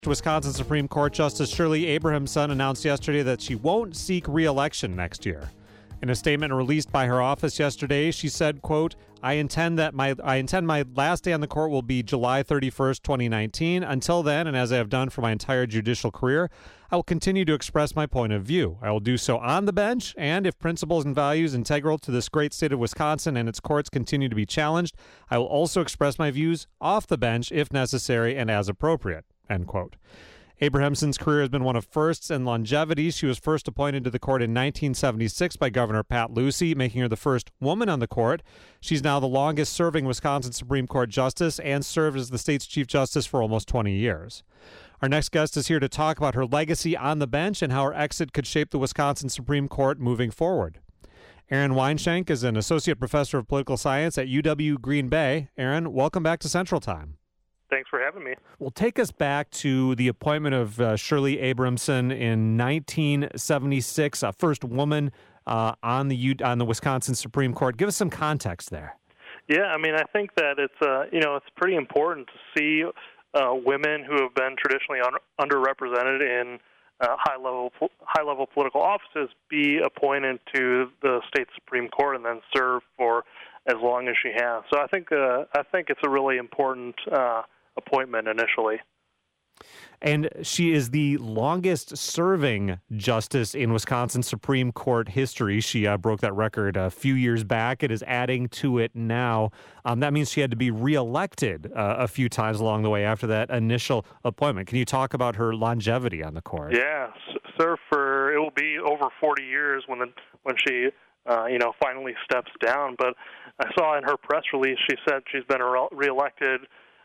Wisconsin Supreme Court Justice Shirley Abrahamson announced yesterday that she won't seek re-election next year. In a statement released by her office yesterday, she said, quote, I intend my last day on the court will be July 31st, 2019. Until then, and as I have done for my entire judicial career, I will continue to express my point of view. I will do so on the bench, and if principles and values integral to this great state of Wisconsin and its courts continue to be challenged, I will also express my views off the bench if necessary and as appropriate, end quote. Abrahamson's career has been one of firsts and longevity. She was first appointed to the court in 1976 by Governor Pat Lucey, making her the first woman on the court. She's now the longest-serving Wisconsin Supreme Court justice and served as the state's Chief Justice for almost 20 years. Our next guest is here to talk about her legacy on the bench and how her exit could shape the Wisconsin Supreme Court moving forward. Aaron Weinshank is an associate professor of political science at UW Green Bay. Aaron, welcome back to Central Time. Thanks for having me. Well, take us back to the appointment of Shirley Abrahamson in 1976, first woman on the Wisconsin Supreme Court. Give us some context there. Yeah, I mean, I think that it's pretty important to see women who have been traditionally underrepresented in high-level political offices be appointed to the state Supreme Court and then serve for as long as she has. So I think it's a really important appointment initially. And she is the longest-serving justice in Wisconsin Supreme Court history. She broke that record a few years back. It is adding to it now. That means she had to be reelected a few times along the way after that initial appointment. Can you talk about her longevity on the court? Yeah, it will be over 40 years when she finally steps down. But I saw in her press release she said she's been reelected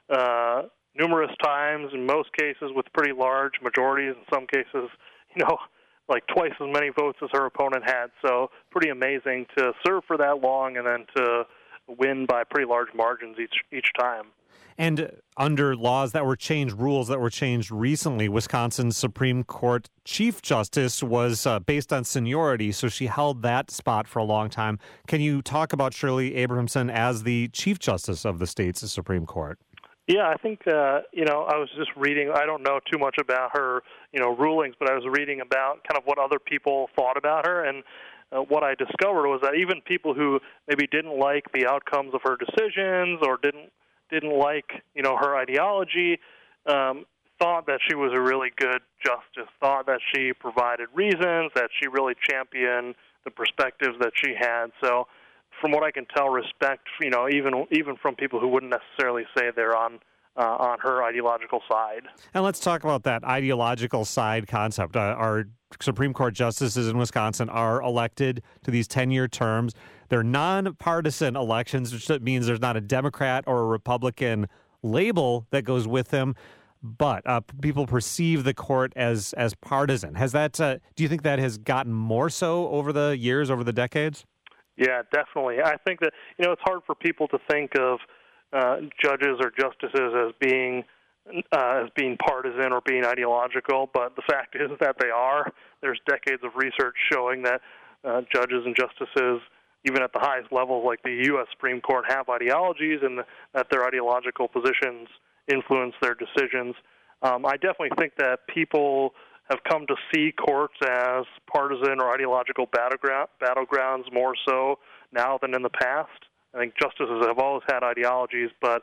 numerous times, in most cases with pretty large majorities, in some cases, like twice as many votes as her opponent had. So pretty amazing to serve for that long and then to win by pretty large margins each time. And under laws that were changed, rules that were changed recently, Wisconsin's Supreme Court Chief Justice was based on seniority, so she held that spot for a long time. Can you talk about Shirley Abrahamson as the Chief Justice of the state's Supreme Court? Yeah, I think, I was just reading, I don't know too much about her, rulings, but I was reading about kind of what other people thought about her, and what I discovered was that even people who maybe didn't like the outcomes of her decisions or didn't like, her ideology, thought that she was a really good justice, thought that she provided reasons, that she really championed the perspectives that she had. So from what I can tell, respect, even from people who wouldn't necessarily say they're on her ideological side. And let's talk about that ideological side concept. Our Supreme Court justices in Wisconsin are elected to these 10-year terms. They're nonpartisan elections, which means there's not a Democrat or a Republican label that goes with them. But people perceive the court as partisan. Has that? Do you think that has gotten more so over the years, over the decades? Yeah, definitely. I think that, it's hard for people to think of judges or justices as being partisan or being ideological, but the fact is that they are. There's decades of research showing that judges and justices, even at the highest levels like the U.S. Supreme Court, have ideologies and that their ideological positions influence their decisions. I definitely think that people have come to see courts as partisan or ideological battlegrounds more so now than in the past. I think justices have always had ideologies, but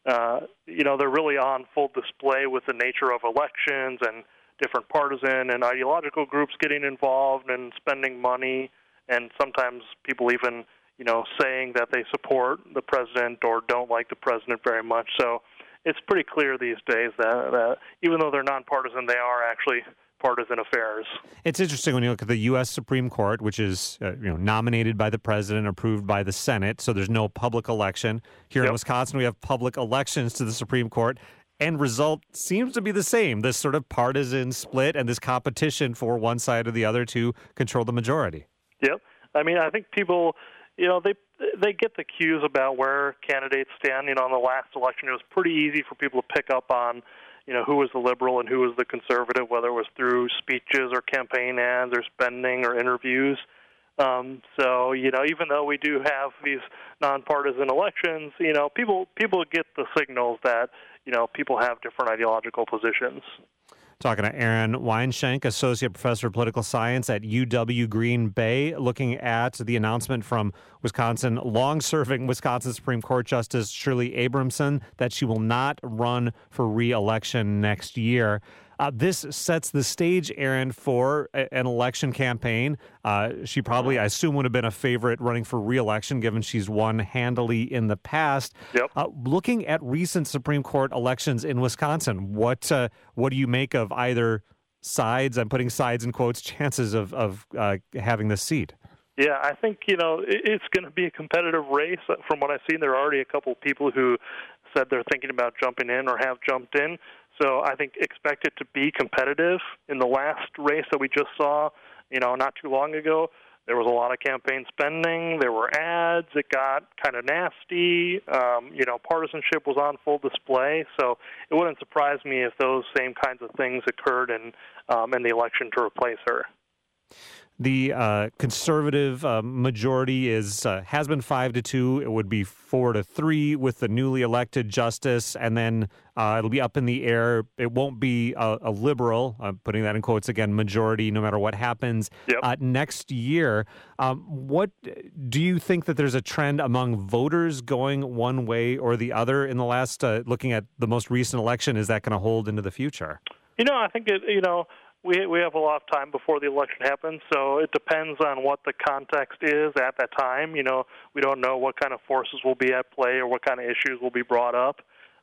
they're really on full display with the nature of elections and different partisan and ideological groups getting involved and spending money, and sometimes people even, saying that they support the president or don't like the president very much. So it's pretty clear these days that even though they're nonpartisan, they are actually partisan affairs. It's interesting when you look at the U.S. Supreme Court, which is nominated by the president, approved by the Senate, so there's no public election. Here in Wisconsin, we have public elections to the Supreme Court. End result seems to be the same, this sort of partisan split and this competition for one side or the other to control the majority. Yep. I mean, I think people, they get the cues about where candidates stand. In the last election, it was pretty easy for people to pick up on who was the liberal and who was the conservative, whether it was through speeches or campaign ads or spending or interviews. So, even though we do have these nonpartisan elections, people get the signals that, people have different ideological positions. Talking to Aaron Weinshank, Associate Professor of Political Science at UW Green Bay, looking at the announcement from long-serving Wisconsin Supreme Court Justice Shirley Abrahamson that she will not run for re-election next year. This sets the stage, Aaron, for an election campaign. She probably, I assume, would have been a favorite running for re-election, given she's won handily in the past. Yep. Looking at recent Supreme Court elections in Wisconsin, what do you make of either sides? I'm putting sides in quotes. Chances of having this seat. Yeah, I think it's going to be a competitive race. From what I've seen, there are already a couple of people who said they're thinking about jumping in or have jumped in. So I think expect it to be competitive. In the last race that we just saw, not too long ago, there was a lot of campaign spending. There were ads. It got kind of nasty. Partisanship was on full display. So it wouldn't surprise me if those same kinds of things occurred in the election to replace her. The conservative majority has been 5-2. It would be 4-3 with the newly elected justice, and then it'll be up in the air. It won't be a liberal, I'm putting that in quotes again, majority, no matter what happens next year. What do you think that there's a trend among voters going one way or the other in the last, looking at the most recent election? Is that going to hold into the future? I think we have a lot of time before the election happens, so it depends on what the context is at that time. We don't know what kind of forces will be at play or what kind of issues will be brought up.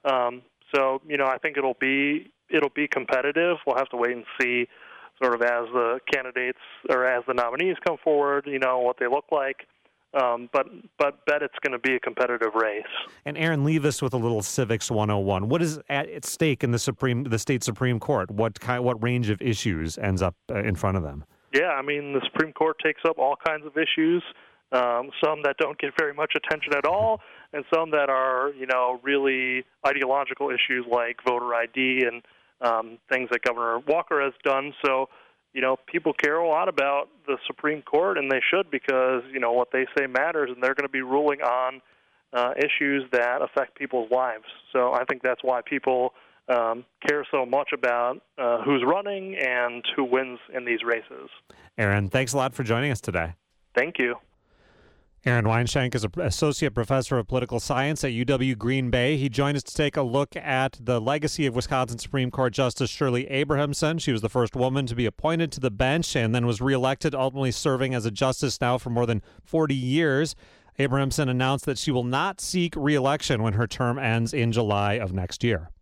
I think it'll be competitive. We'll have to wait and see, sort of as the candidates or as the nominees come forward, what they look like. But bet it's going to be a competitive race. And Aaron, leave us with a little Civics 101. What is at stake in the state Supreme Court? What range of issues ends up in front of them? Yeah, the Supreme Court takes up all kinds of issues. Some that don't get very much attention at all, and some that are really ideological issues like voter ID and things that Governor Walker has done. So, people care a lot about the Supreme Court, and they should, because, what they say matters, and they're going to be ruling on issues that affect people's lives. So I think that's why people care so much about who's running and who wins in these races. Aaron, thanks a lot for joining us today. Thank you. Aaron Weinshank is an associate professor of political science at UW Green Bay. He joined us to take a look at the legacy of Wisconsin Supreme Court Justice Shirley Abrahamson. She was the first woman to be appointed to the bench and then was reelected, ultimately serving as a justice now for more than 40 years. Abrahamson announced that she will not seek reelection when her term ends in July of next year.